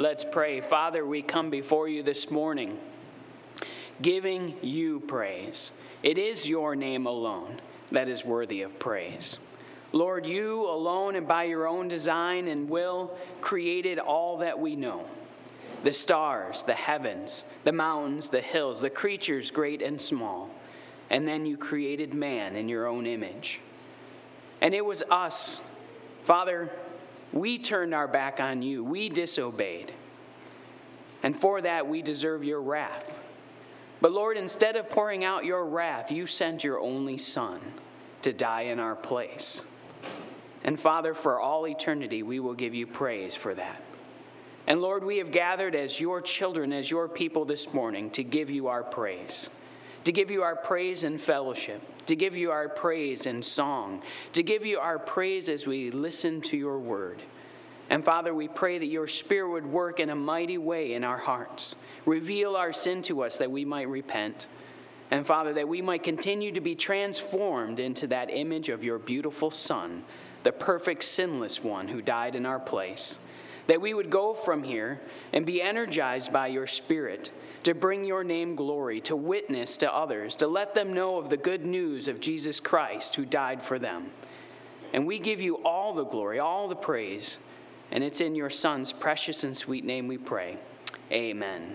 Let's pray. Father, we come before you this morning, giving you praise. It is your name alone that is worthy of praise. Lord, you alone and by your own design and will created all that we know. The stars, the heavens, the mountains, the hills, the creatures great and small. And then you created man in your own image. And it was us, Father, we turned our back on you. We disobeyed. And for that, we deserve your wrath. But Lord, instead of pouring out your wrath, you sent your only Son to die in our place. And Father, for all eternity, we will give you praise for that. And Lord, we have gathered as your children, as your people this morning to give you our praise. To give you our praise in fellowship, to give you our praise in song, to give you our praise as we listen to your word. And Father, we pray that your Spirit would work in a mighty way in our hearts. Reveal our sin to us that we might repent. And Father, that we might continue to be transformed into that image of your beautiful Son, the perfect sinless one who died in our place. That we would go from here and be energized by your Spirit to bring your name glory, to witness to others, to let them know of the good news of Jesus Christ who died for them. And we give you all the glory, all the praise, and it's in your Son's precious and sweet name we pray. Amen.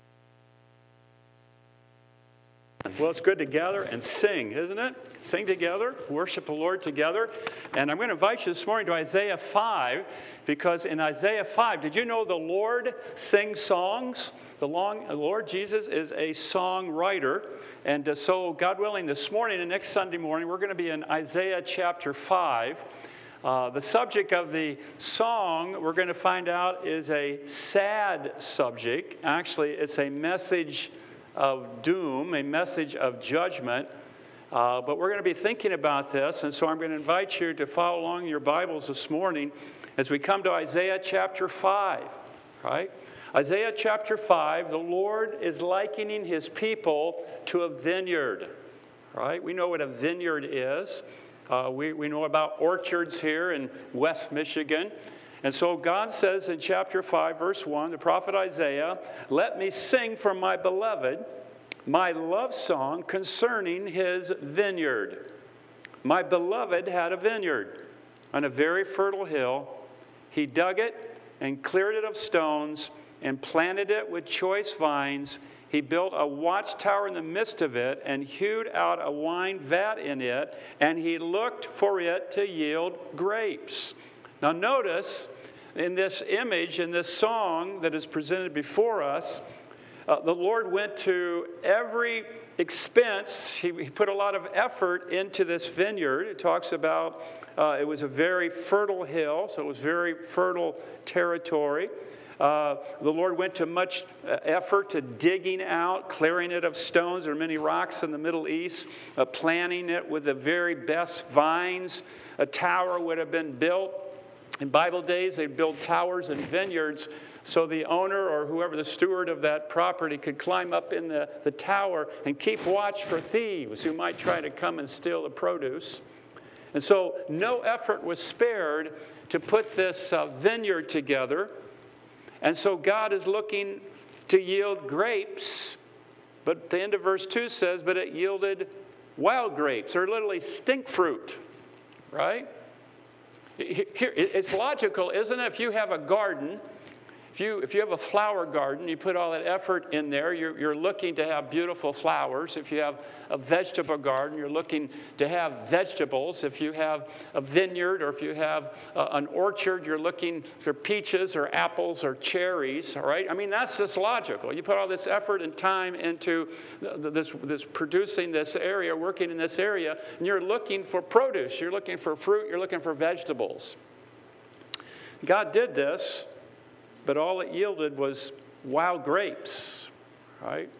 Well, it's good to gather and sing, isn't it? Sing together, worship the Lord together. And I'm going to invite you this morning to Isaiah 5, because in Isaiah 5, did you know the Lord sings songs? The Lord Jesus is a songwriter. And so, God willing, this morning and next Sunday morning, we're going to be in Isaiah chapter 5. The subject of the song, we're going to find out, is a sad subject. Actually, it's a message of doom, a message of judgment. But we're going to be thinking about this, and so I'm going to invite you to follow along in your Bibles this morning as we come to Isaiah chapter 5, right? Isaiah chapter 5, the Lord is likening his people to a vineyard, right? We know what a vineyard is. We know about orchards here in West Michigan. And so God says in chapter 5, verse 1, the prophet Isaiah, "Let me sing for my beloved my love song concerning his vineyard. My beloved had a vineyard on a very fertile hill. He dug it and cleared it of stones and planted it with choice vines. He built a watchtower in the midst of it and hewed out a wine vat in it, and he looked for it to yield grapes." Now notice in this image, in this song that is presented before us, the Lord went to every expense. He put a lot of effort into this vineyard. It talks about it was a very fertile hill, so it was very fertile territory. The Lord went to much effort to digging out, clearing it of stones. There are many rocks in the Middle East, planting it with the very best vines. A tower would have been built. In Bible days, they'd build towers and vineyards so the owner or whoever the steward of that property could climb up in the tower and keep watch for thieves who might try to come and steal the produce. And so no effort was spared to put this vineyard together. And so God is looking to yield grapes, but the end of verse 2 says, but it yielded wild grapes, or literally stink fruit, right? Here, it's logical, isn't it? If you have a garden, if you have a flower garden, you put all that effort in there, you're looking to have beautiful flowers. If you have a vegetable garden, you're looking to have vegetables. If you have a vineyard or if you have an orchard, you're looking for peaches or apples or cherries, all right? I mean, that's just logical. You put all this effort and time into this producing this area, working in this area, and you're looking for produce. You're looking for fruit. You're looking for vegetables. God did this, but all it yielded was wild grapes, right?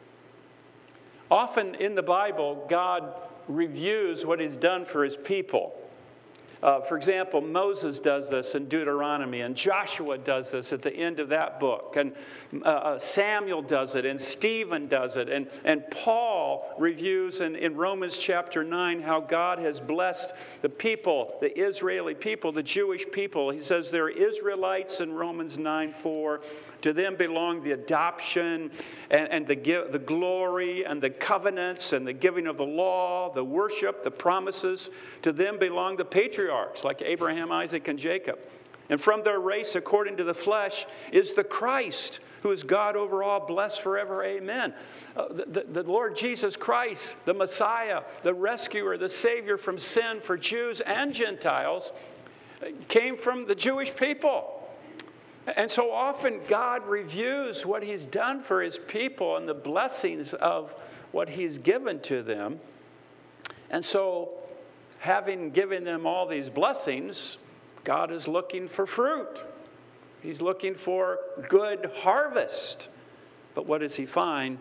Often in the Bible, God reviews what he's done for his people. For example, Moses does this in Deuteronomy, and Joshua does this at the end of that book, and Samuel does it, and Stephen does it, and Paul reviews in Romans chapter 9 how God has blessed the people, the Israeli people, the Jewish people. He says they're Israelites in Romans 9:4. To them belong the adoption and the glory and the covenants and the giving of the law, the worship, the promises. To them belong the patriarchs like Abraham, Isaac, and Jacob. And from their race, according to the flesh, is the Christ, who is God over all, blessed forever. Amen. The Lord Jesus Christ, the Messiah, the rescuer, the Savior from sin for Jews and Gentiles, came from the Jewish people. And so often God reviews what he's done for his people and the blessings of what he's given to them. And so, having given them all these blessings, God is looking for fruit. He's looking for good harvest. But what does he find?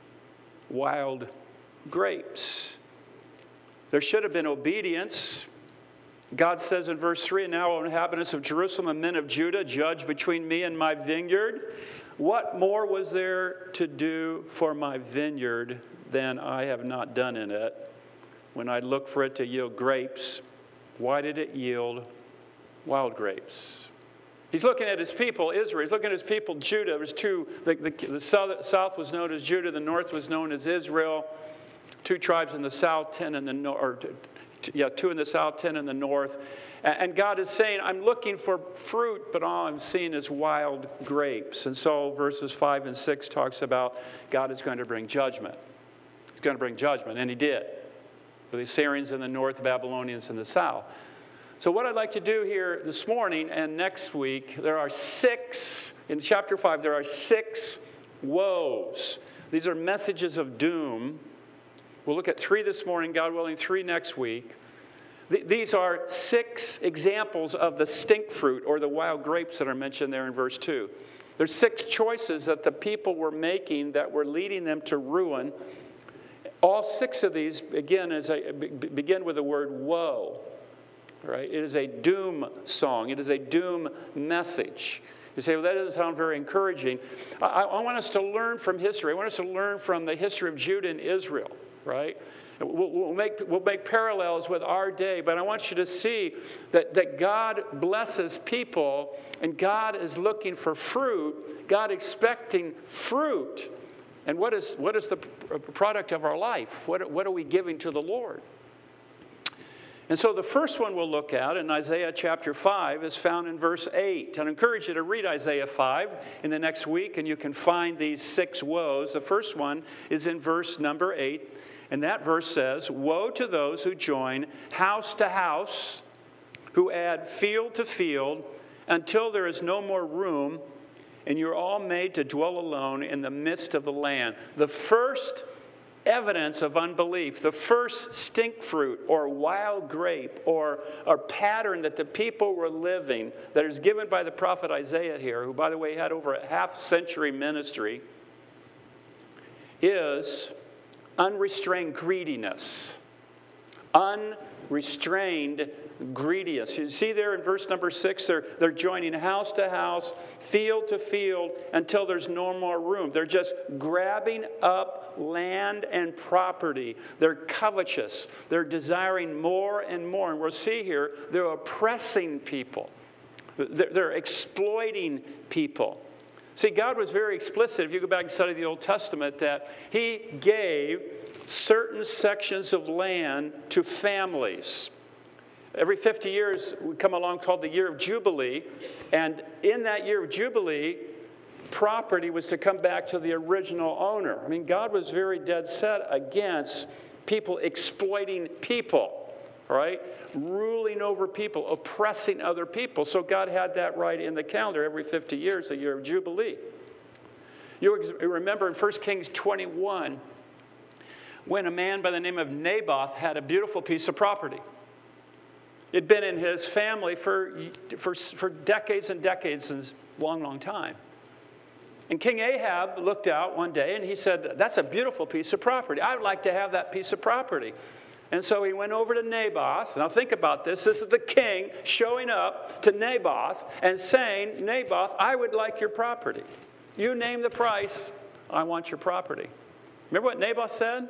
Wild grapes. There should have been obedience. God says in verse 3, "Now, O inhabitants of Jerusalem and men of Judah, judge between me and my vineyard. What more was there to do for my vineyard than I have not done in it? When I looked for it to yield grapes, why did it yield wild grapes?" He's looking at his people, Israel. He's looking at his people, Judah. There's two. The south was known as Judah. The north was known as Israel. 2 tribes in the south, 10 in the north. 2 in the south, 10 in the north. And God is saying, I'm looking for fruit, but all I'm seeing is wild grapes. And so verses 5 and 6 talks about God is going to bring judgment. He's going to bring judgment, and he did. For the Assyrians in the north, the Babylonians in the south. So what I'd like to do here this morning and next week, in chapter 5, there are 6 woes. These are messages of doom. We'll look at 3 this morning, God willing, 3 next week. These are 6 examples of the stink fruit or the wild grapes that are mentioned there in verse 2. There's 6 choices that the people were making that were leading them to ruin. All 6 of these, again, begin with the word woe. Right? It is a doom song. It is a doom message. You say, well, that doesn't sound very encouraging. I want us to learn from history. I want us to learn from the history of Judah and Israel, right? We'll make parallels with our day, but I want you to see that God blesses people, and God is looking for fruit, God expecting fruit. And what is the product of our life? What are we giving to the Lord? And so the first one we'll look at in Isaiah chapter 5 is found in verse 8. And I encourage you to read Isaiah 5 in the next week, and you can find these 6 woes. The first one is in verse number 8, and that verse says, "Woe to those who join house to house, who add field to field, until there is no more room, and you're all made to dwell alone in the midst of the land." The first evidence of unbelief, the first stink fruit or wild grape or pattern that the people were living that is given by the prophet Isaiah here, who, by the way, had over a half-century ministry, is unrestrained greediness. Unrestrained greediness. You see there in verse number 6, they're joining house to house, field to field, until there's no more room. They're just grabbing up land and property. They're covetous. They're desiring more and more. And we'll see here, they're oppressing people. They're exploiting people. See, God was very explicit, if you go back and study the Old Testament, that he gave certain sections of land to families. Every 50 years, we come along called the year of Jubilee. And in that year of Jubilee, property was to come back to the original owner. I mean, God was very dead set against people exploiting people, right? Ruling over people, oppressing other people. So God had that right in the calendar every 50 years, the year of Jubilee. You remember in 1 Kings 21, when a man by the name of Naboth had a beautiful piece of property. It'd been in his family for decades and decades, and long, long time. And King Ahab looked out one day and he said, "That's a beautiful piece of property. I would like to have that piece of property." And so he went over to Naboth. Now think about this. This is the king showing up to Naboth and saying, "Naboth, I would like your property. You name the price, I want your property." Remember what Naboth said?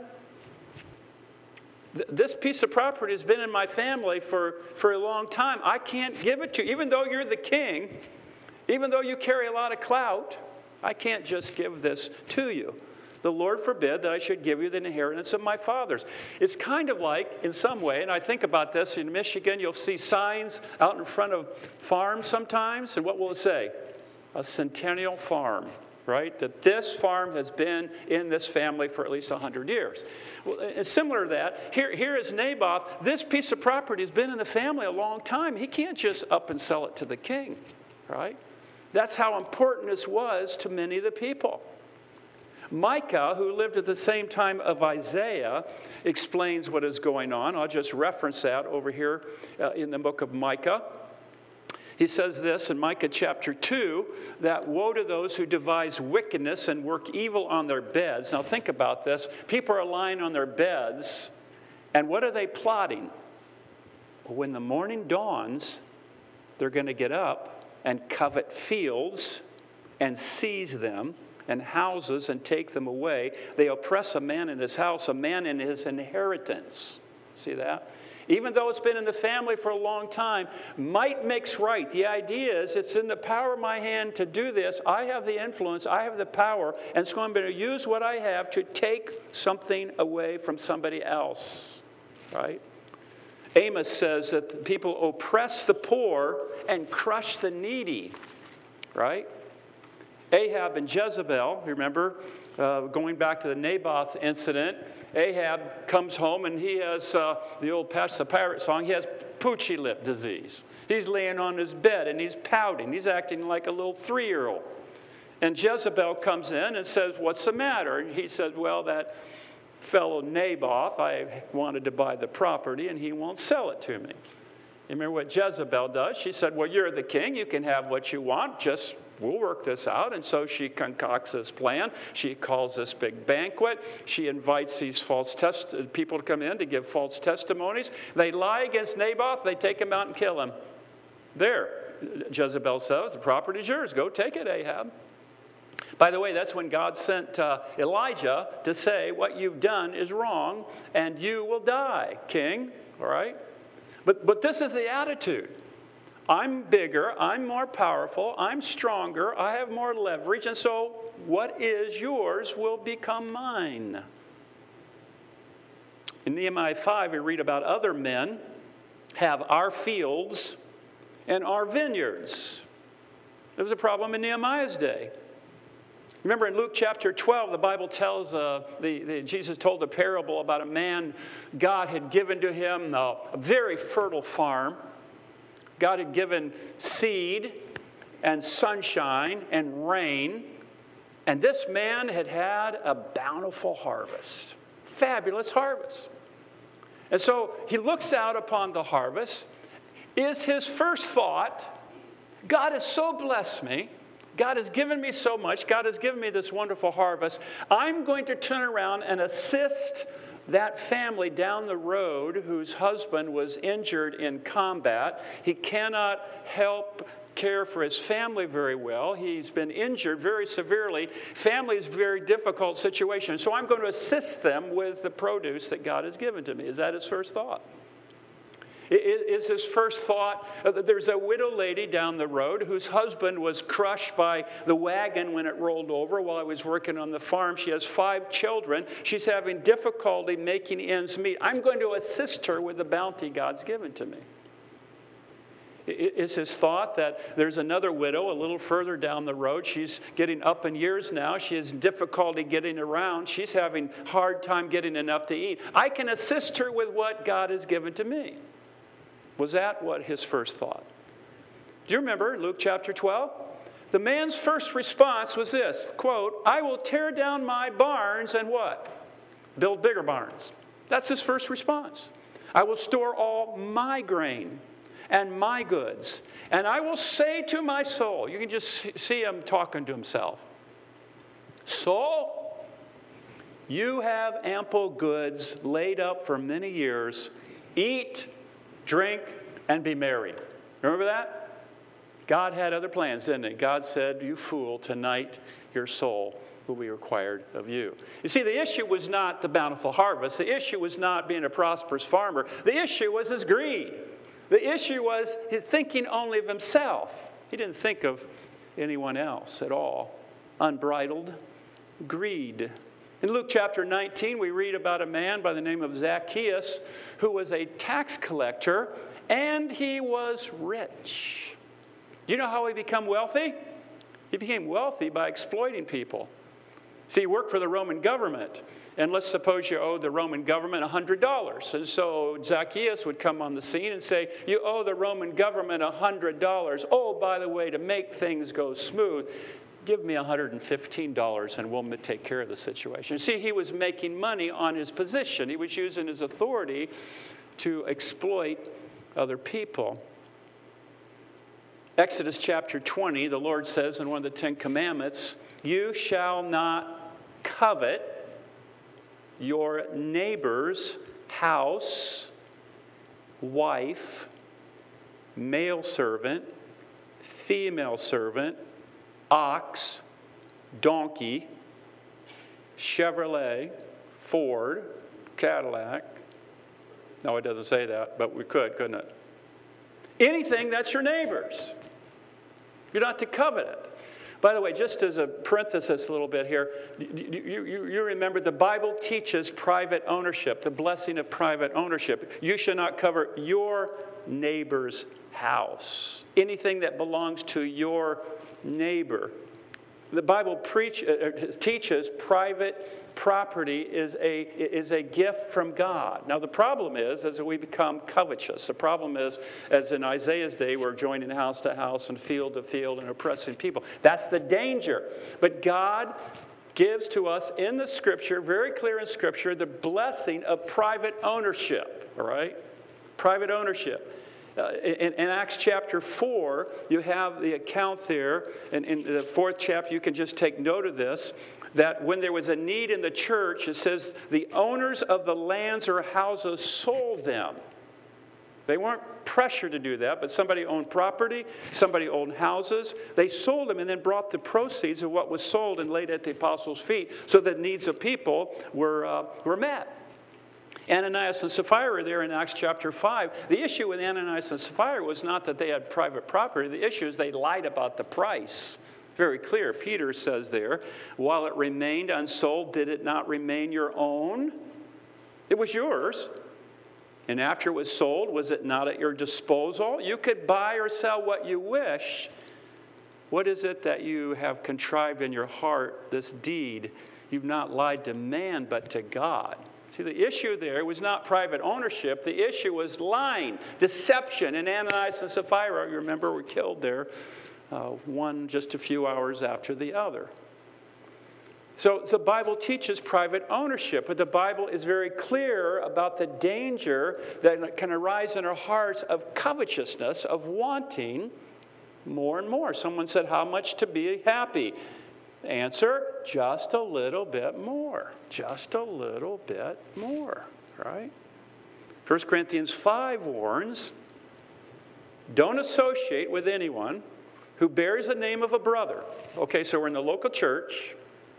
"This piece of property has been in my family for a long time. I can't give it to you. Even though you're the king, even though you carry a lot of clout, I can't just give this to you. The Lord forbid that I should give you the inheritance of my fathers. It's kind of like, in some way, and I think about this, in Michigan, you'll see signs out in front of farms sometimes, and what will it say? A centennial farm, right? That this farm has been in this family for at least 100 years. Well, it's similar to that. Here is Naboth. This piece of property has been in the family a long time. He can't just up and sell it to the king, right? That's how important this was to many of the people. Micah, who lived at the same time of Isaiah, explains what is going on. I'll just reference that over here in the book of Micah. He says this in Micah chapter 2, that woe to those who devise wickedness and work evil on their beds. Now think about this. People are lying on their beds, and what are they plotting? When the morning dawns, they're going to get up and covet fields and seize them, and houses, and take them away. They oppress a man in his house, a man in his inheritance. See that? Even though it's been in the family for a long time, might makes right. The idea is it's in the power of my hand to do this. I have the influence, I have the power, and so I'm going to use what I have to take something away from somebody else, right? Amos says that people oppress the poor and crush the needy, right? Ahab and Jezebel, remember, going back to the Naboth incident, Ahab comes home and he has, the old Patch the Pirate song, he has poochy lip disease. He's laying on his bed and he's pouting. He's acting like a little 3-year-old. And Jezebel comes in and says, what's the matter? And he said, well, that fellow Naboth, I wanted to buy the property and he won't sell it to me. You remember what Jezebel does? She said, well, you're the king. You can have what you want. Just we'll work this out. And so she concocts this plan. She calls this big banquet. She invites these people to come in to give false testimonies. They lie against Naboth. They take him out and kill him. There, Jezebel says, the property's yours. Go take it, Ahab. By the way, that's when God sent Elijah to say, what you've done is wrong, and you will die, king. All right? But this is the attitude. I'm bigger, I'm more powerful, I'm stronger, I have more leverage, and so what is yours will become mine. In Nehemiah 5, we read about other men have our fields and our vineyards. There was a problem in Nehemiah's day. Remember in Luke chapter 12, the Bible tells, Jesus told a parable about a man. God had given to him a very fertile farm. God had given seed and sunshine and rain. And this man had had a bountiful harvest, fabulous harvest. And so he looks out upon the harvest. Is his first thought, God has so blessed me. God has given me so much. God has given me this wonderful harvest. I'm going to turn around and assist that family down the road whose husband was injured in combat. He cannot help care for his family very well. He's been injured very severely. Family is a very difficult situation. So I'm going to assist them with the produce that God has given to me. Is that his first thought? Is his first thought, there's a widow lady down the road whose husband was crushed by the wagon when it rolled over while I was working on the farm. She has 5 children. She's having difficulty making ends meet. I'm going to assist her with the bounty God's given to me. Is his thought that there's another widow a little further down the road. She's getting up in years now. She has difficulty getting around. She's having a hard time getting enough to eat. I can assist her with what God has given to me. Was that what his first thought? Do you remember Luke chapter 12? The man's first response was this, quote, I will tear down my barns and what? Build bigger barns. That's his first response. I will store all my grain and my goods. And I will say to my soul, you can just see him talking to himself. Soul, you have ample goods laid up for many years. Eat, drink, and be merry. Remember that? God had other plans, didn't he? God said, you fool, tonight your soul will be required of you. You see, the issue was not the bountiful harvest. The issue was not being a prosperous farmer. The issue was his greed. The issue was his thinking only of himself. He didn't think of anyone else at all. unbridled greed. In Luke chapter 19, we read about a man by the name of Zacchaeus who was a tax collector, and he was rich. Do you know how he became wealthy? He became wealthy by exploiting people. See, he worked for the Roman government, and let's suppose you owed the Roman government $100. And so Zacchaeus would come on the scene and say, you owe the Roman government $100. Oh, by the way, to make things go smooth, give me $115 and we'll take care of the situation. See, he was making money on his position. He was using his authority to exploit other people. Exodus chapter 20, the Lord says in one of the 10 Commandments, you shall not covet your neighbor's house, wife, male servant, female servant, ox, donkey, Chevrolet, Ford, Cadillac. No, it doesn't say that, but we could, couldn't it? Anything that's your neighbor's. You're not to covet it. By the way, just as a parenthesis a little bit here, you remember the Bible teaches private ownership, the blessing of private ownership. You shall not covet your neighbor's house. Anything that belongs to your neighbor. The Bible teaches private property is a gift from God. Now the problem is, as we become covetous, the problem is, as in Isaiah's day, we're joining house to house and field to field and oppressing people. That's the danger. But God gives to us in the Scripture, very clear in Scripture, the blessing of private ownership. All right? Private ownership. In Acts chapter 4, you have the account there. In the 4th chapter, you can just take note of this, that when there was a need in the church, it says the owners of the lands or houses sold them. They weren't pressured to do that, but somebody owned property, somebody owned houses. They sold them and then brought the proceeds of what was sold and laid at the apostles' feet so that needs of people were met. Ananias and Sapphira are there in Acts chapter 5. The issue with Ananias and Sapphira was not that they had private property. The issue is they lied about the price. Very clear. Peter says there, while it remained unsold, did it not remain your own? It was yours. And after it was sold, was it not at your disposal? You could buy or sell what you wish. What is it that you have contrived in your heart, this deed? You've not lied to man, but to God. See, the issue there was not private ownership. The issue was lying, deception. And Ananias and Sapphira, you remember, were killed there, one just a few hours after the other. So the Bible teaches private ownership, but the Bible is very clear about the danger that can arise in our hearts of covetousness, of wanting more and more. Someone said, how much to be happy? Answer, just a little bit more. Just a little bit more, right? 1 Corinthians 5 warns, don't associate with anyone who bears the name of a brother. Okay, so we're in the local church,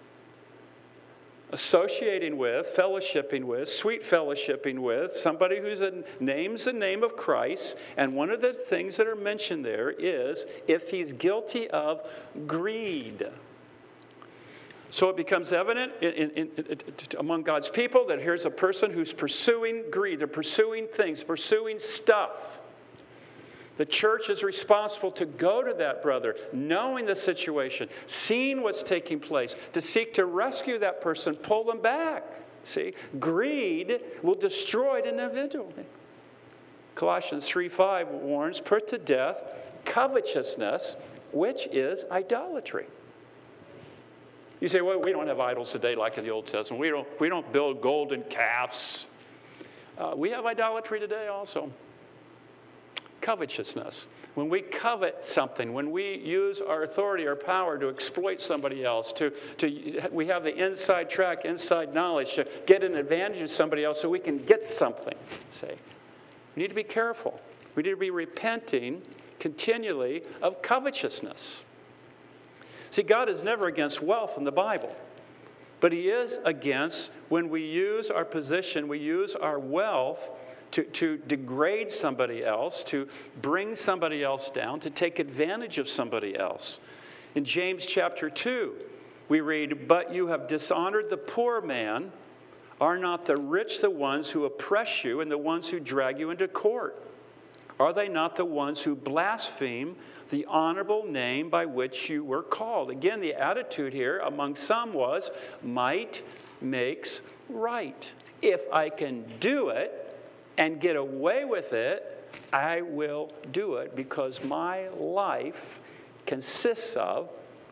associating with, fellowshipping with, sweet fellowshipping with, somebody who names the name of Christ. And one of the things that are mentioned there is if he's guilty of greed. So it becomes evident among God's people that here's a person who's pursuing greed. They're pursuing things, pursuing stuff. The church is responsible to go to that brother, knowing the situation, seeing what's taking place, to seek to rescue that person, pull them back. See, greed will destroy an individual. Colossians 3:5 warns, put to death covetousness, which is idolatry. You say, well, we don't have idols today like in the Old Testament. We don't build golden calves. We have idolatry today also. Covetousness. When we covet something, when we use our authority, our power to exploit somebody else, we have the inside track, inside knowledge to get an advantage of somebody else so we can get something. See, we need to be careful. We need to be repenting continually of covetousness. See, God is never against wealth in the Bible, but He is against when we use our position, we use our wealth to degrade somebody else, to bring somebody else down, to take advantage of somebody else. In James chapter 2, we read, "But you have dishonored the poor man. Are not the rich the ones who oppress you and the ones who drag you into court? Are they not the ones who blaspheme the honorable name by which you were called?" Again, the attitude here among some was, might makes right. If I can do it and get away with it, I will do it because my life consists of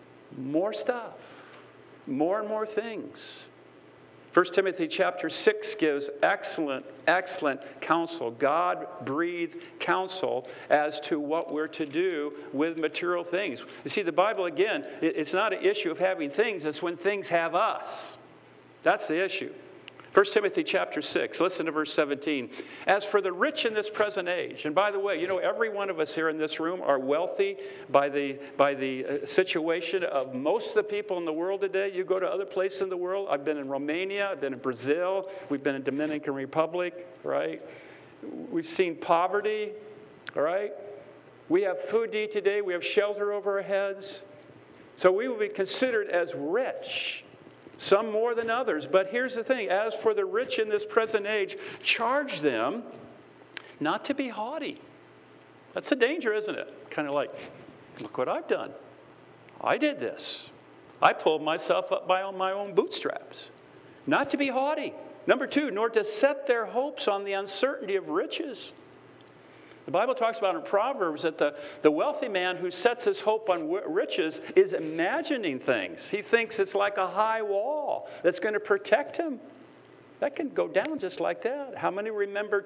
more stuff, more and more things. 1 Timothy chapter 6 gives excellent counsel, God-breathed counsel as to what we're to do with material things. You see, the Bible, again, it's not an issue of having things, it's when things have us. That's the issue. 1 Timothy chapter 6, listen to verse 17. "As for the rich in this present age," and by the way, you know, every one of us here in this room are wealthy by the situation of most of the people in the world today. You go to other places in the world. I've been in Romania, I've been in Brazil, we've been in Dominican Republic, right? We've seen poverty, all right? We have food to eat today, we have shelter over our heads. So we will be considered as rich. Some more than others. But here's the thing. As for the rich in this present age, charge them not to be haughty. That's the danger, isn't it? Kind of like, look what I've done. I did this. I pulled myself up by my own bootstraps. Not to be haughty. Number 2, nor to set their hopes on the uncertainty of riches. The Bible talks about in Proverbs that the wealthy man who sets his hope on riches is imagining things. He thinks it's like a high wall that's going to protect him. That can go down just like that. How many remember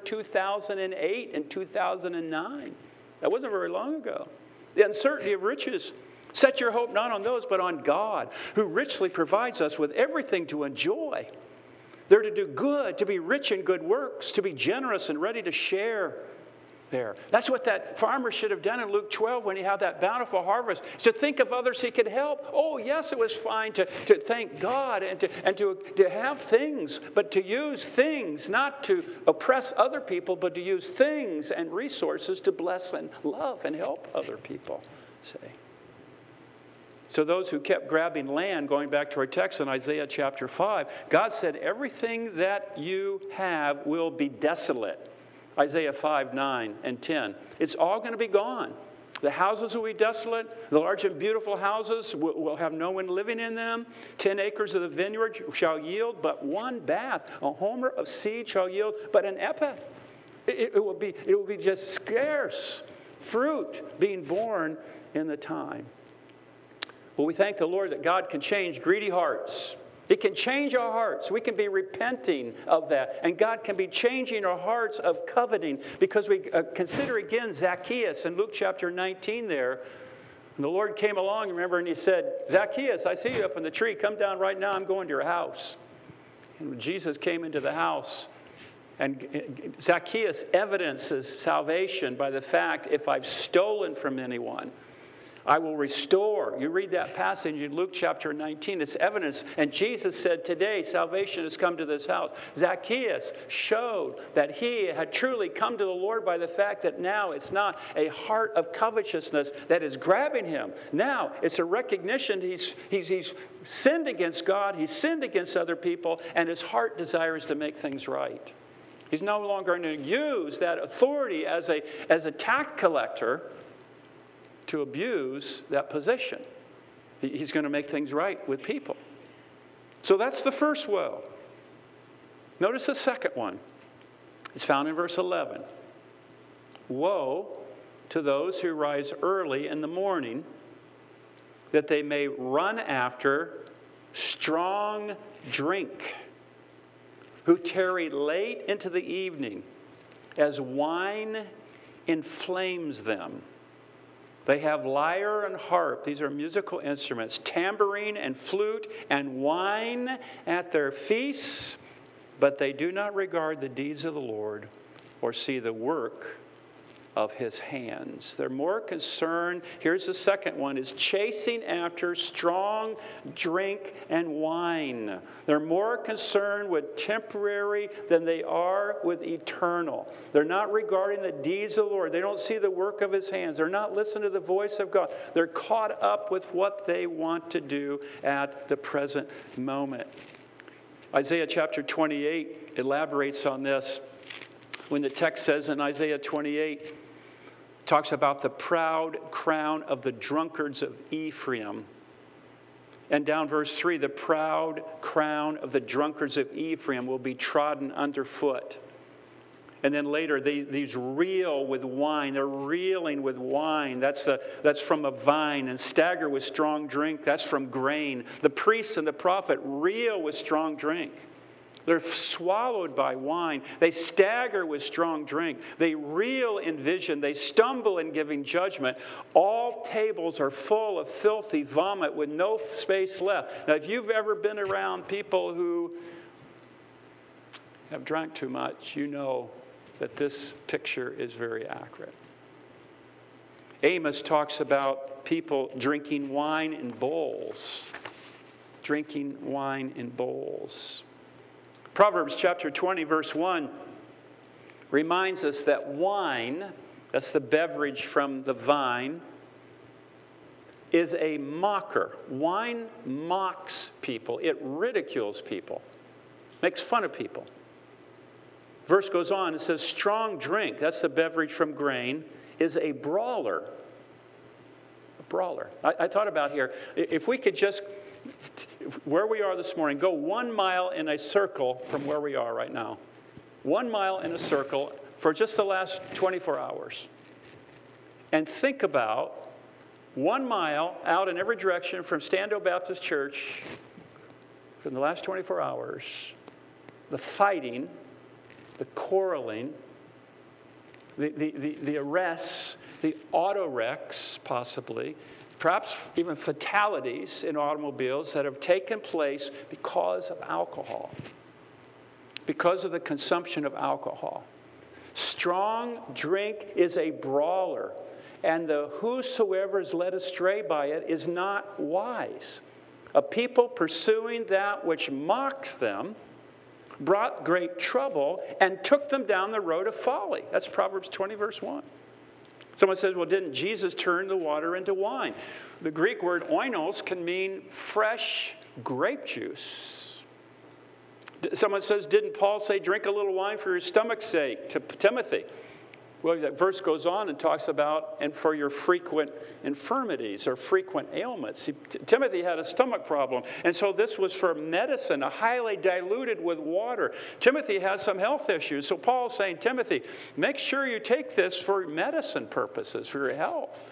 2008 and 2009? That wasn't very long ago. The uncertainty of riches. Set your hope not on those, but on God, who richly provides us with everything to enjoy. They're to do good, to be rich in good works, to be generous and ready to share. There. That's what that farmer should have done in Luke 12 when he had that bountiful harvest. To think of others he could help. Oh, yes, it was fine to thank God and to have things, but to use things, not to oppress other people, but to use things and resources to bless and love and help other people. Say. So those who kept grabbing land, going back to our text in Isaiah chapter 5, God said, everything that you have will be desolate. Isaiah 5, 9, and 10. It's all going to be gone. The houses will be desolate. The large and beautiful houses will have no one living in them. 10 acres of the vineyard shall yield but one bath. A homer of seed shall yield but an ephah. It will be just scarce fruit being born in the time. Well, we thank the Lord that God can change greedy hearts. He can change our hearts. We can be repenting of that. And God can be changing our hearts of coveting, because we consider again Zacchaeus in Luke chapter 19 there. And the Lord came along, remember, and he said, "Zacchaeus, I see you up in the tree. Come down right now. I'm going to your house." And when Jesus came into the house, and Zacchaeus evidences salvation by the fact, if I've stolen from anyone, I will restore. You read that passage in Luke chapter 19. It's evidence. And Jesus said, today salvation has come to this house. Zacchaeus showed that he had truly come to the Lord by the fact that now it's not a heart of covetousness that is grabbing him. Now it's a recognition he's sinned against God. He's sinned against other people. And his heart desires to make things right. He's no longer going to use that authority as a tax collector to abuse that position. He's going to make things right with people. So that's the first woe. Notice the second one. It's found in verse 11. Woe to those who rise early in the morning, that they may run after strong drink, who tarry late into the evening, as wine inflames them. They have lyre and harp. These are musical instruments. Tambourine and flute and wine at their feasts. But they do not regard the deeds of the Lord or see the work of his hands. They're more concerned, here's the second one, is chasing after strong drink and wine. They're more concerned with temporary than they are with eternal. They're not regarding the deeds of the Lord. They don't see the work of his hands. They're not listening to the voice of God. They're caught up with what they want to do at the present moment. Isaiah chapter 28 elaborates on this when the text says in Isaiah 28, talks about the proud crown of the drunkards of Ephraim. And down verse 3, the proud crown of the drunkards of Ephraim will be trodden underfoot. And then later, these reel with wine. They're reeling with wine. That's from a vine. And stagger with strong drink. That's from grain. The priest and the prophet reel with strong drink. They're swallowed by wine. They stagger with strong drink. They reel in vision. They stumble in giving judgment. All tables are full of filthy vomit with no space left. Now, if you've ever been around people who have drank too much, you know that this picture is very accurate. Amos talks about people drinking wine in bowls. Drinking wine in bowls. Proverbs chapter 20, verse 1 reminds us that wine, that's the beverage from the vine, is a mocker. Wine mocks people. It ridicules people. Makes fun of people. Verse goes on, it says, strong drink, that's the beverage from grain, is a brawler. A brawler. I thought about here, if we could just, where we are this morning, go 1 mile in a circle from where we are right now. 1 mile in a circle for just the last 24 hours. And think about 1 mile out in every direction from Standout Baptist Church for the last 24 hours, the fighting, the quarreling, the arrests, the auto wrecks, possibly, perhaps even fatalities in automobiles that have taken place because of alcohol, because of the consumption of alcohol. Strong drink is a brawler, and the whosoever is led astray by it is not wise. A people pursuing that which mocks them brought great trouble and took them down the road of folly. That's Proverbs 20, verse 1. Someone says, well, didn't Jesus turn the water into wine? The Greek word oinos can mean fresh grape juice. Someone says, didn't Paul say, drink a little wine for your stomach's sake to Timothy? Well, that verse goes on and talks about, and for your frequent infirmities or frequent ailments. See, Timothy had a stomach problem, and so this was for medicine, a highly diluted with water. Timothy has some health issues, so Paul's saying, Timothy, make sure you take this for medicine purposes, for your health.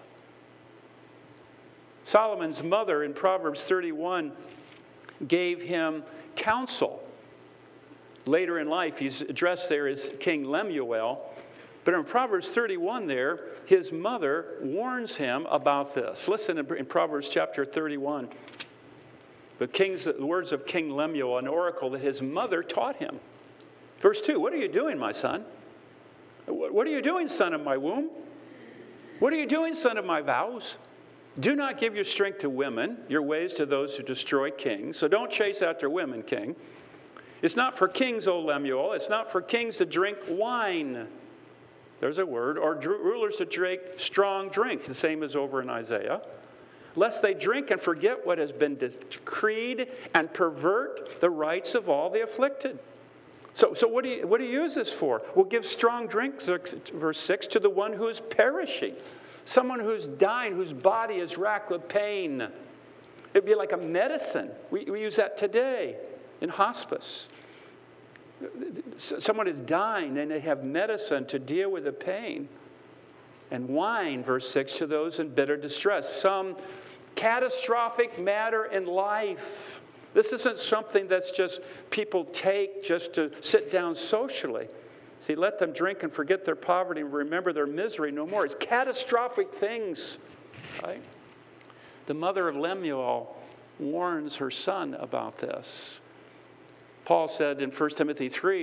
Solomon's mother in Proverbs 31 gave him counsel. Later in life, he's addressed there as King Lemuel. But in Proverbs 31 there, his mother warns him about this. Listen in Proverbs chapter 31. The words of King Lemuel, an oracle that his mother taught him. Verse 2, what are you doing, my son? What are you doing, son of my womb? What are you doing, son of my vows? Do not give your strength to women, your ways to those who destroy kings. So don't chase after women, king. It's not for kings, O Lemuel. It's not for kings to drink wine. There's a word. Or rulers to drink strong drink. The same as over in Isaiah. Lest they drink and forget what has been decreed and pervert the rights of all the afflicted. So what do you use this for? We'll give strong drink, verse 6, to the one who is perishing. Someone who's dying, whose body is racked with pain. It'd be like a medicine. We use that today in hospice. Someone is dying and they have medicine to deal with the pain. And wine, verse 6, to those in bitter distress. Some catastrophic matter in life. This isn't something that's just people take just to sit down socially. See, let them drink and forget their poverty and remember their misery no more. It's catastrophic things, right? The mother of Lemuel warns her son about this. Paul said in 1 Timothy 3,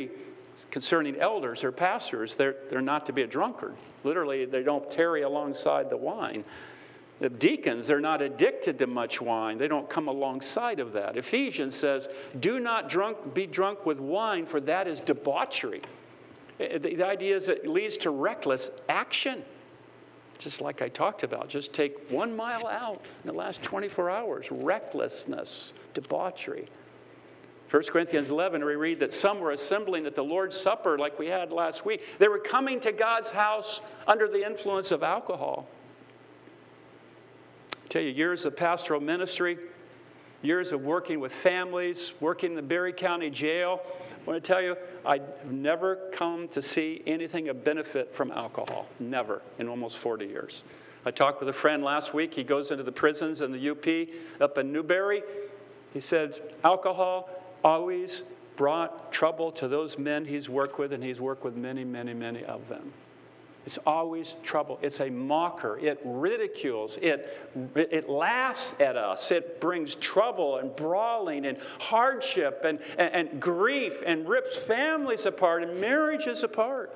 concerning elders or pastors, they're not to be a drunkard. Literally, they don't tarry alongside the wine. The deacons, they're not addicted to much wine. They don't come alongside of that. Ephesians says, do not be drunk with wine, for that is debauchery. The idea is it leads to reckless action. Just like I talked about, just take 1 mile out in the last 24 hours. Recklessness, debauchery. 1 Corinthians 11, we read that some were assembling at the Lord's Supper like we had last week. They were coming to God's house under the influence of alcohol. I tell you, years of pastoral ministry, years of working with families, working in the Berry County Jail. I want to tell you, I've never come to see anything of benefit from alcohol. Never, in almost 40 years. I talked with a friend last week. He goes into the prisons in the UP up in Newberry. He said alcohol always brought trouble to those men he's worked with, and he's worked with many, many, many of them. It's always trouble. It's a mocker. It ridicules. It laughs at us. It brings trouble and brawling and hardship and grief and rips families apart and marriages apart.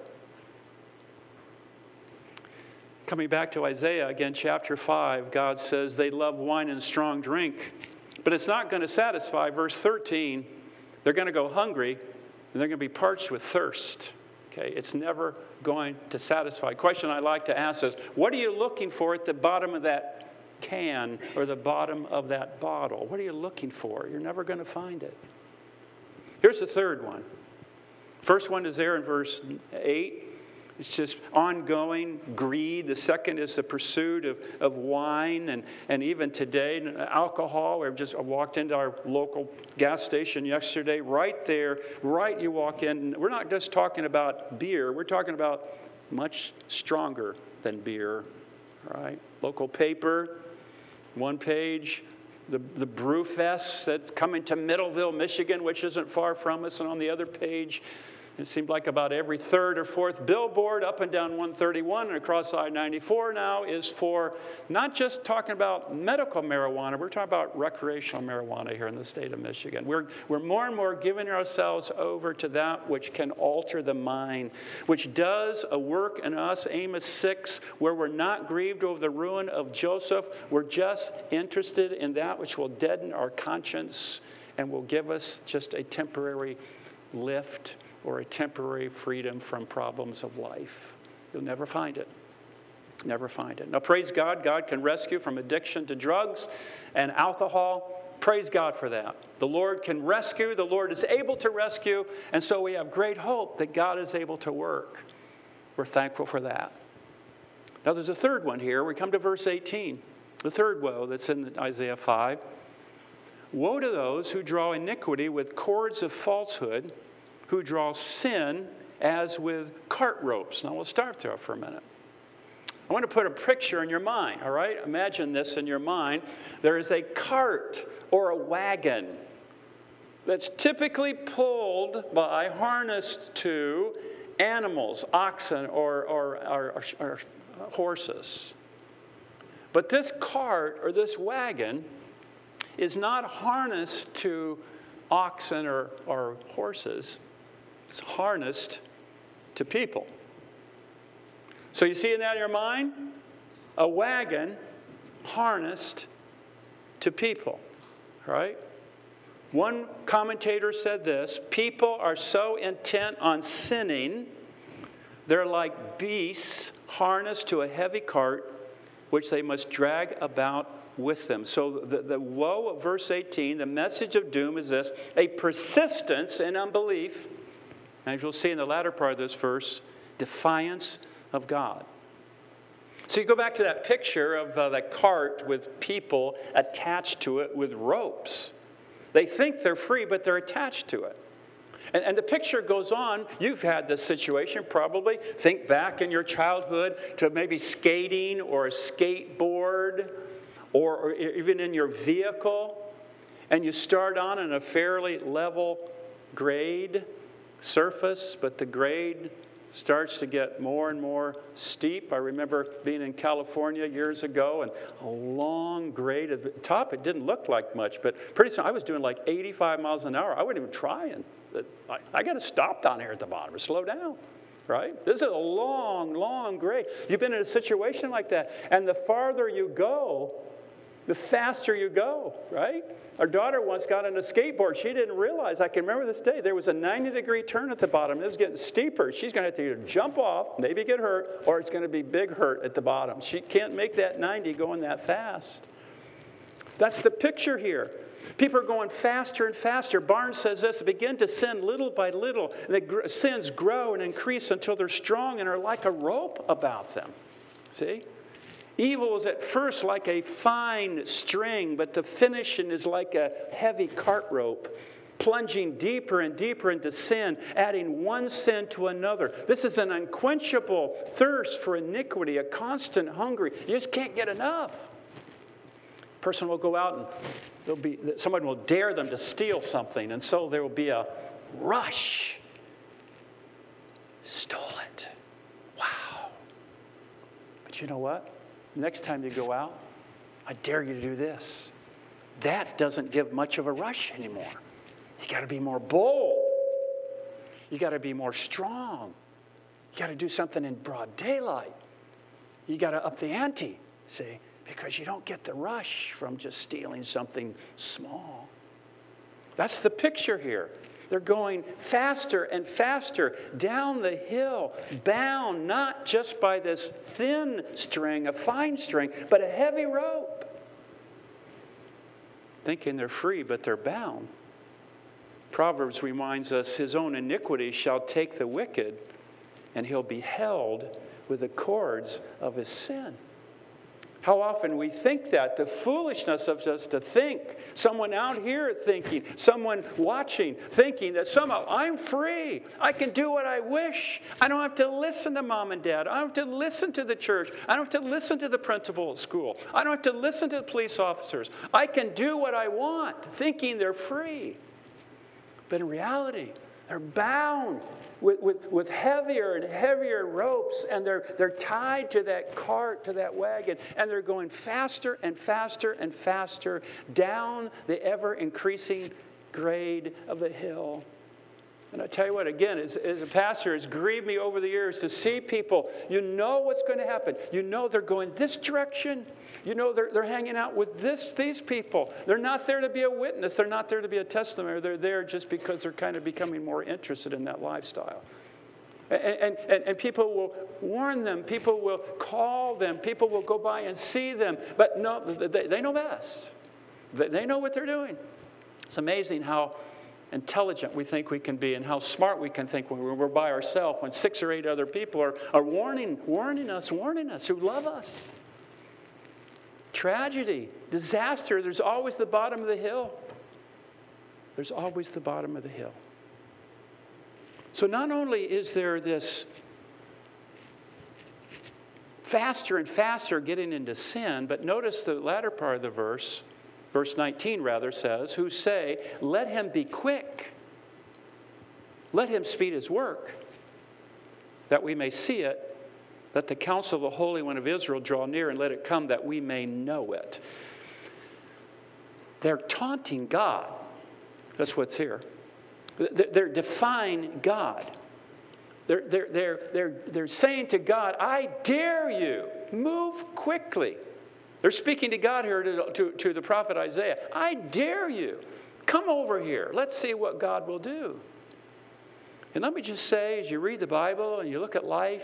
Coming back to Isaiah, again, chapter 5, God says they love wine and strong drink, but it's not going to satisfy. Verse 13, they're going to go hungry and they're going to be parched with thirst. Okay, it's never going to satisfy. Question I like to ask is, what are you looking for at the bottom of that can or the bottom of that bottle? What are you looking for? You're never going to find it. Here's the third one. First one is there in verse 8. It's just ongoing greed. The second is the pursuit of wine and even today, alcohol. I walked into our local gas station yesterday. Right there, you walk in. We're not just talking about beer. We're talking about much stronger than beer. Right? Local paper, one page. The Brewfest that's coming to Middleville, Michigan, which isn't far from us. And on the other page, it seemed like about every third or fourth billboard up and down 131 and across I-94 now is for not just talking about medical marijuana, we're talking about recreational marijuana here in the state of Michigan. We're more and more giving ourselves over to that which can alter the mind, which does a work in us, Amos 6, where we're not grieved over the ruin of Joseph. We're just interested in that which will deaden our conscience and will give us just a temporary lift or a temporary freedom from problems of life. You'll never find it. Never find it. Now, praise God. God can rescue from addiction to drugs and alcohol. Praise God for that. The Lord can rescue. The Lord is able to rescue. And so we have great hope that God is able to work. We're thankful for that. Now, there's a third one here. We come to verse 18. The third woe that's in Isaiah 5. Woe to those who draw iniquity with cords of falsehood, who draw sin as with cart ropes. Now, we'll start there for a minute. I want to put a picture in your mind, all right? Imagine this in your mind. There is a cart or a wagon that's typically pulled by, harnessed to animals, oxen or horses. But this cart or this wagon is not harnessed to oxen or horses. It's harnessed to people. So you see that in your mind? A wagon harnessed to people, right? One commentator said this: people are so intent on sinning, they're like beasts harnessed to a heavy cart, which they must drag about with them. So the woe of verse 18, the message of doom is this: a persistence in unbelief. As you'll see in the latter part of this verse, defiance of God. So you go back to that picture of that cart with people attached to it with ropes. They think they're free, but they're attached to it. And the picture goes on. You've had this situation probably. Think back in your childhood to maybe skating or a skateboard or even in your vehicle. And you start on in a fairly level grade surface, but the grade starts to get more and more steep. I remember being in California years ago, and a long grade at the top. It didn't look like much, but pretty soon I was doing like 85 miles an hour. I wasn't even trying. I got to stop down here at the bottom or slow down, right? This is a long, long grade. You've been in a situation like that. And the farther you go, the faster you go, right? Our daughter once got on a skateboard. She didn't realize, I can remember this day, there was a 90-degree turn at the bottom. It was getting steeper. She's going to have to either jump off, maybe get hurt, or it's going to be big hurt at the bottom. She can't make that 90 going that fast. That's the picture here. People are going faster and faster. Barnes says this, they begin to sin little by little. The sins grow and increase until they're strong and are like a rope about them. See? Evil is at first like a fine string, but the finishing is like a heavy cart rope, plunging deeper and deeper into sin, adding one sin to another. This is an unquenchable thirst for iniquity, a constant hunger. You just can't get enough. A person will go out and someone will dare them to steal something, and so there will be a rush. Stole it. Wow. But you know what? Next time you go out, I dare you to do this. That doesn't give much of a rush anymore. You got to be more bold. You got to be more strong. You got to do something in broad daylight. You got to up the ante, see, because you don't get the rush from just stealing something small. That's the picture here. They're going faster and faster down the hill, bound not just by this thin string, a fine string, but a heavy rope. Thinking they're free, but they're bound. Proverbs reminds us, his own iniquity shall take the wicked, and he'll be held with the cords of his sin. How often we think that, the foolishness of us to think, someone out here thinking, someone watching, thinking that somehow I'm free. I can do what I wish. I don't have to listen to mom and dad. I don't have to listen to the church. I don't have to listen to the principal at school. I don't have to listen to the police officers. I can do what I want, thinking they're free. But in reality, they're bound with heavier and heavier ropes, and they're tied to that cart, to that wagon, and they're going faster and faster and faster down the ever-increasing grade of the hill. And I tell you what, again, as a pastor, it's grieved me over the years to see people, you know what's going to happen. You know they're going this direction. You know they're hanging out with these people. They're not there to be a witness. They're not there to be a testimony. They're there just because they're kind of becoming more interested in that lifestyle. And people will warn them. People will call them. People will go by and see them. But no, they know best. They know what they're doing. It's amazing how intelligent we think we can be and how smart we can think when we're by ourselves, when 6 or 8 other people are warning us, who love us. Tragedy, disaster, there's always the bottom of the hill. There's always the bottom of the hill. So not only is there this faster and faster getting into sin, but notice the latter part of the verse 19 rather says, who say, let him be quick. Let him speed his work, that we may see it. Let the counsel of the Holy One of Israel draw near, and let it come that we may know it. They're taunting God. That's what's here. They're defying God. They're saying to God, I dare you, move quickly. They're speaking to God here to the prophet Isaiah. I dare you, come over here. Let's see what God will do. And let me just say, as you read the Bible and you look at life,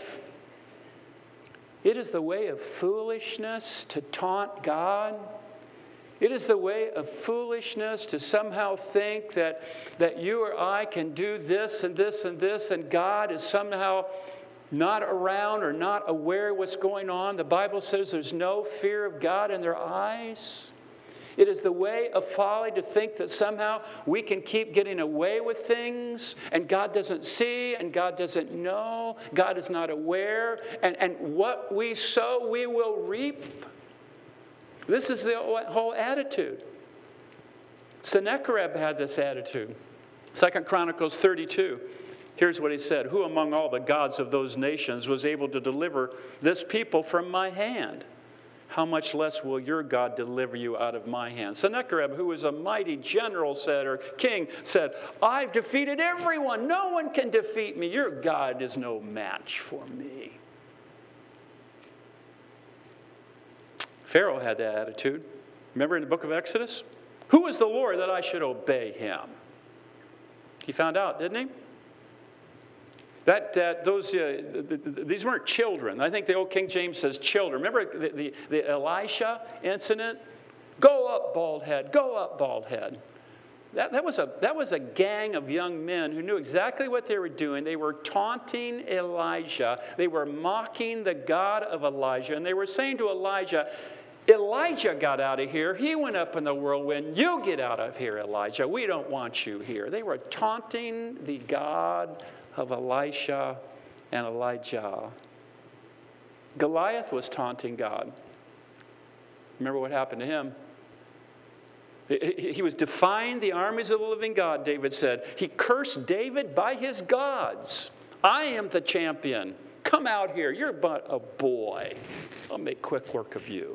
it is the way of foolishness to taunt God. It is the way of foolishness to somehow think that you or I can do this and this and this, and God is somehow not around or not aware of what's going on. The Bible says there's no fear of God in their eyes. It is the way of folly to think that somehow we can keep getting away with things and God doesn't see and God doesn't know. God is not aware. And what we sow, we will reap. This is the whole attitude. Sennacherib had this attitude. 2 Chronicles 32. Here's what he said. Who among all the gods of those nations was able to deliver this people from my hand? how much less will your God deliver you out of my hand? Sennacherib, who was a mighty general, said, or king, said, I've defeated everyone. No one can defeat me. Your God is no match for me. Pharaoh had that attitude. Remember in the book of Exodus? Who is the Lord that I should obey him? He found out, didn't he? These weren't children. I think the old King James says children. Remember the Elisha incident? Go up, bald head. Go up, bald head. That was a gang of young men who knew exactly what they were doing. They were taunting Elijah. They were mocking the God of Elijah. And they were saying to Elijah, Elijah got out of here. He went up in the whirlwind. You get out of here, Elijah. We don't want you here. They were taunting the God of Elisha and Elijah. Goliath was taunting God. Remember what happened to him? He was defying the armies of the living God, David said. He cursed David by his gods. I am the champion. Come out here. You're but a boy. I'll make quick work of you.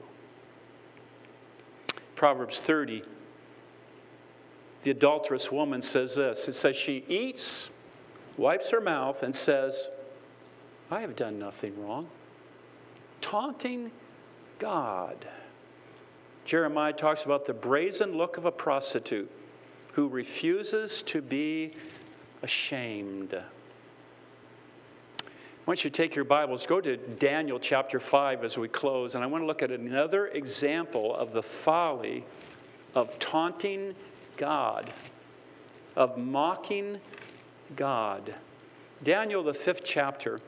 Proverbs 30. The adulterous woman says this. It says she eats, wipes her mouth, and says, I have done nothing wrong. Taunting God. Jeremiah talks about the brazen look of a prostitute who refuses to be ashamed. I want you to take your Bibles, go to Daniel chapter 5 as we close, and I want to look at another example of the folly of taunting God, of mocking God. Daniel, the 5th chapter.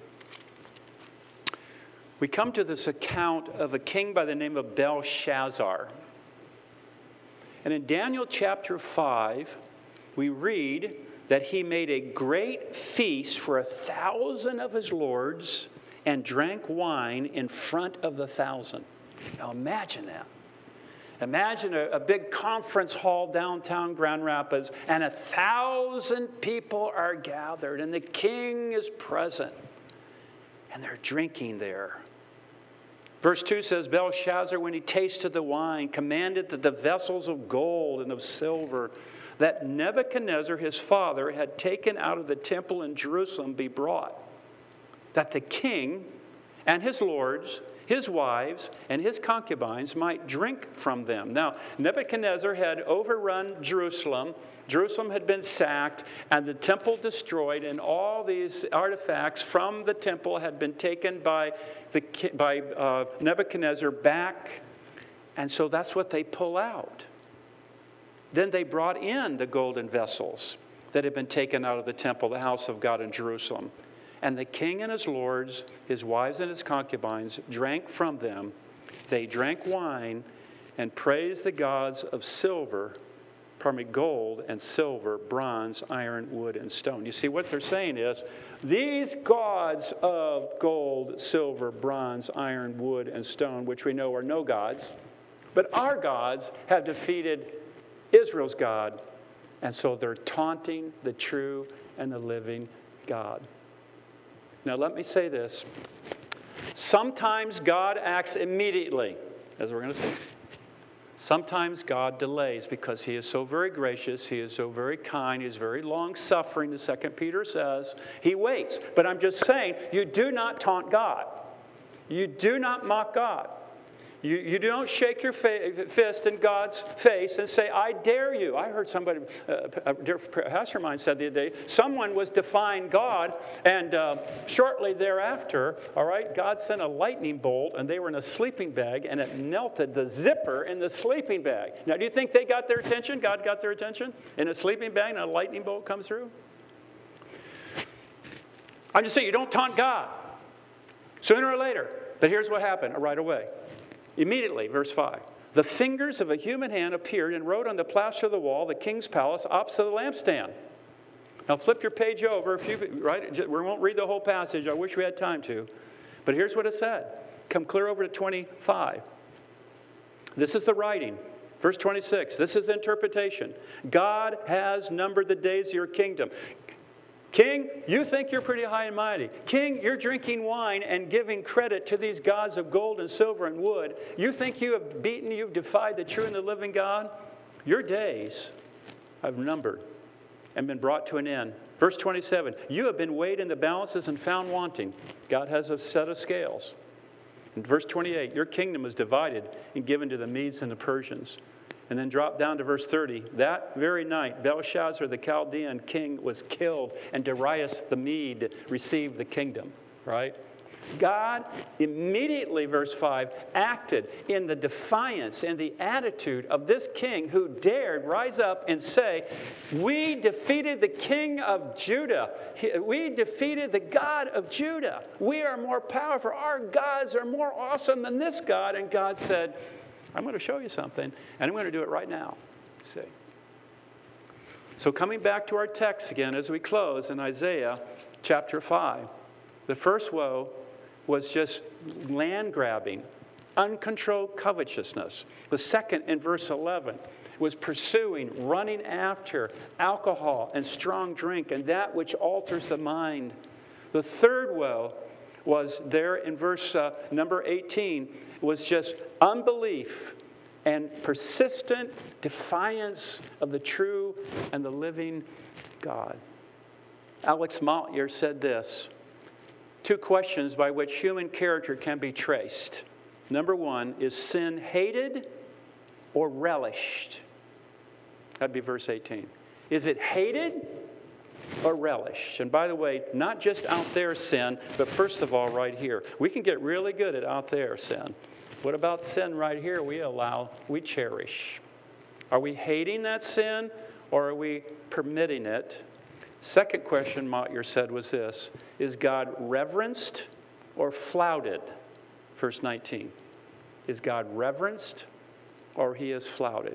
We come to this account of a king by the name of Belshazzar. And in Daniel chapter 5, we read that he made a great feast for 1,000 of his lords and drank wine in front of the 1,000. Now imagine that. Imagine a big conference hall downtown Grand Rapids, and 1,000 people are gathered, and the king is present, and they're drinking there. Verse 2 says, Belshazzar, when he tasted the wine, commanded that the vessels of gold and of silver that Nebuchadnezzar, his father, had taken out of the temple in Jerusalem be brought, that the king and his lords, his wives, and his concubines might drink from them. Now, Nebuchadnezzar had overrun Jerusalem. Jerusalem had been sacked and the temple destroyed, and all these artifacts from the temple had been taken by Nebuchadnezzar back. And so that's what they pull out. Then they brought in the golden vessels that had been taken out of the temple, the house of God in Jerusalem. And the king and his lords, his wives and his concubines, drank from them. They drank wine and praised the gods of gold and silver, bronze, iron, wood, and stone. You see, what they're saying is, these gods of gold, silver, bronze, iron, wood, and stone, which we know are no gods, but our gods have defeated Israel's God, and so they're taunting the true and the living God. Now let me say this. Sometimes God acts immediately, as we're going to see. Sometimes God delays because he is so very gracious, he is so very kind, he is very long-suffering, the 2 Peter says. He waits. But I'm just saying, you do not taunt God. You do not mock God. You don't shake your fist in God's face and say, I dare you. I heard somebody, a dear pastor of mine said the other day, someone was defying God, and shortly thereafter, all right, God sent a lightning bolt, and they were in a sleeping bag, and it melted the zipper in the sleeping bag. Now, do you think they got their attention? God got their attention? In a sleeping bag, and a lightning bolt comes through? I'm just saying, you don't taunt God. Sooner or later. But here's what happened right away. Immediately, verse 5. The fingers of a human hand appeared and wrote on the plaster of the wall, the king's palace, opposite the lampstand. Now flip your page over, right? We won't read the whole passage. I wish we had time to. But here's what it said. Come clear over to 25. This is the writing. Verse 26. This is the interpretation. God has numbered the days of your kingdom. King, you think you're pretty high and mighty. King, you're drinking wine and giving credit to these gods of gold and silver and wood. You think you have beaten, you've defied the true and the living God? Your days have numbered and been brought to an end. Verse 27, you have been weighed in the balances and found wanting. God has a set of scales. In verse 28, your kingdom was divided and given to the Medes and the Persians. And then drop down to verse 30. That very night, Belshazzar, the Chaldean king, was killed, and Darius the Mede received the kingdom. Right? God immediately, verse 5, acted in the defiance and the attitude of this king who dared rise up and say, we defeated the king of Judah. We defeated the God of Judah. We are more powerful. Our gods are more awesome than this God. And God said, I'm going to show you something, and I'm going to do it right now. See? So coming back to our text again as we close in Isaiah chapter 5, the first woe was just land grabbing, uncontrolled covetousness. The second, in verse 11, was pursuing, running after alcohol and strong drink and that which alters the mind. The third woe was there in verse number 18, was just unbelief and persistent defiance of the true and the living God. Alex Montyer said this, 2 questions by which human character can be traced. Number 1, is sin hated or relished? That'd be verse 18. Is it hated or relished? And by the way, not just out there sin, but first of all right here. We can get really good at out there sin. What about sin right here we cherish? Are we hating that sin or are we permitting it? Second question Montyer said was this, is God reverenced or flouted? Verse 19. Is God reverenced or he is flouted?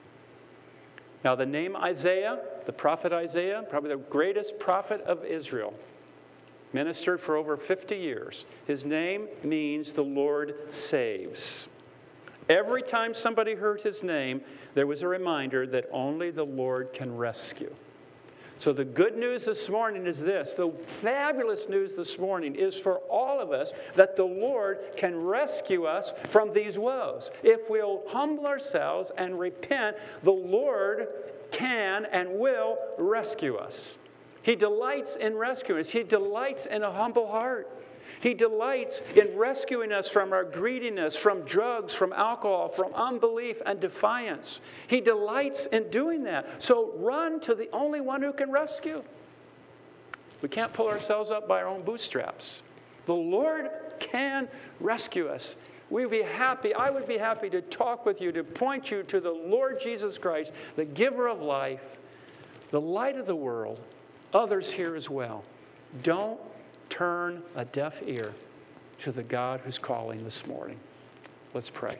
Now the name Isaiah, the prophet Isaiah, probably the greatest prophet of Israel, ministered for over 50 years. His name means the Lord saves. Every time somebody heard his name, there was a reminder that only the Lord can rescue. So the good news this morning is this. The fabulous news this morning is for all of us that the Lord can rescue us from these woes. If we'll humble ourselves and repent, the Lord can and will rescue us. He delights in rescuing us. He delights in a humble heart. He delights in rescuing us from our greediness, from drugs, from alcohol, from unbelief and defiance. He delights in doing that. So run to the only one who can rescue. We can't pull ourselves up by our own bootstraps. The Lord can rescue us. We'd be happy. I would be happy to talk with you, to point you to the Lord Jesus Christ, the giver of life, the light of the world. Others here as well. Don't turn a deaf ear to the God who's calling this morning. Let's pray.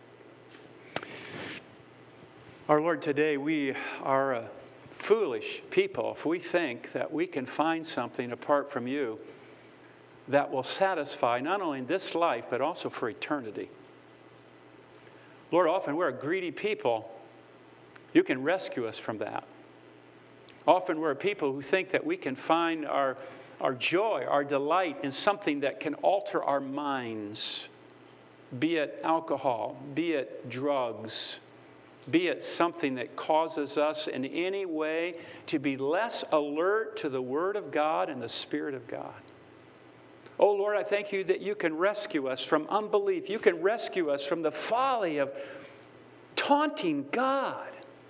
Our Lord, today we are a foolish people if we think that we can find something apart from you that will satisfy not only in this life but also for eternity. Lord, often we're a greedy people. You can rescue us from that. Often we're a people who think that we can find our joy, our delight in something that can alter our minds, be it alcohol, be it drugs, be it something that causes us in any way to be less alert to the Word of God and the Spirit of God. Oh Lord, I thank you that you can rescue us from unbelief. You can rescue us from the folly of taunting God.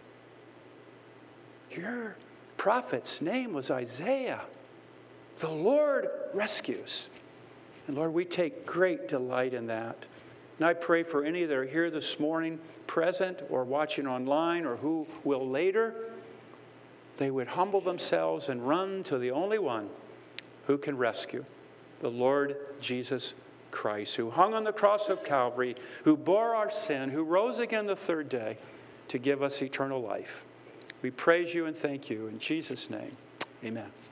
Your prophet's name was Isaiah. The Lord rescues. And Lord, we take great delight in that. And I pray for any that are here this morning, present or watching online or who will later, they would humble themselves and run to the only one who can rescue, the Lord Jesus Christ, who hung on the cross of Calvary, who bore our sin, who rose again the third day to give us eternal life. We praise you and thank you in Jesus' name. Amen.